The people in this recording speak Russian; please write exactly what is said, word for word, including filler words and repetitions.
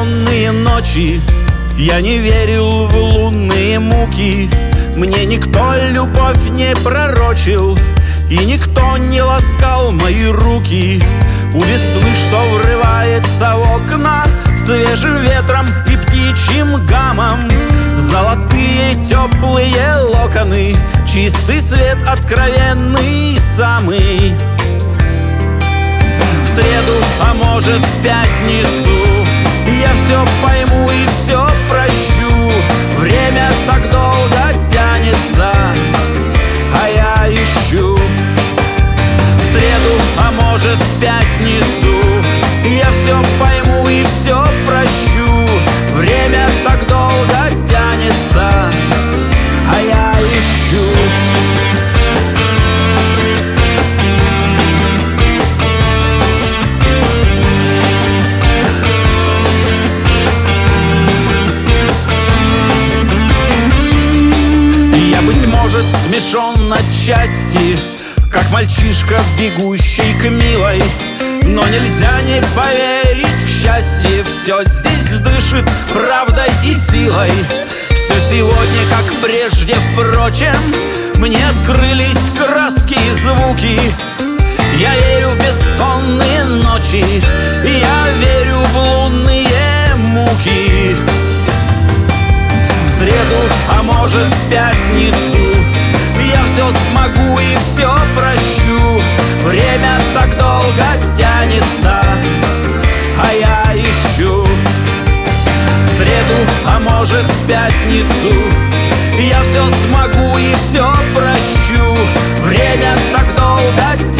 бессонные ночи я не верил в лунные муки. Мне никто любовь не пророчил, и никто не ласкал мои руки. У весны, что врывается в окна свежим ветром и птичьим гамом, золотые теплые локоны, чистый свет откровенный самый. В среду, а может в пятницу, я все пойму и все прощу. Время так долго тянется, а я ищу. В среду, а может в пятницу, я все пойму и все прощу. Время так долго тянется, а я ищу. Быть может, смешон на части, как мальчишка, бегущий к милой. Но нельзя не поверить в счастье, все здесь дышит правдой и силой. Все сегодня, как прежде, впрочем, мне открылись краски и звуки. Я верю в бессонные ночи, я верю в лунные муки. В среду, а может в пятницу, я все смогу и все прощу. Время так долго тянется, а я ищу. В среду, а может в пятницу, я все смогу и все прощу. Время так долго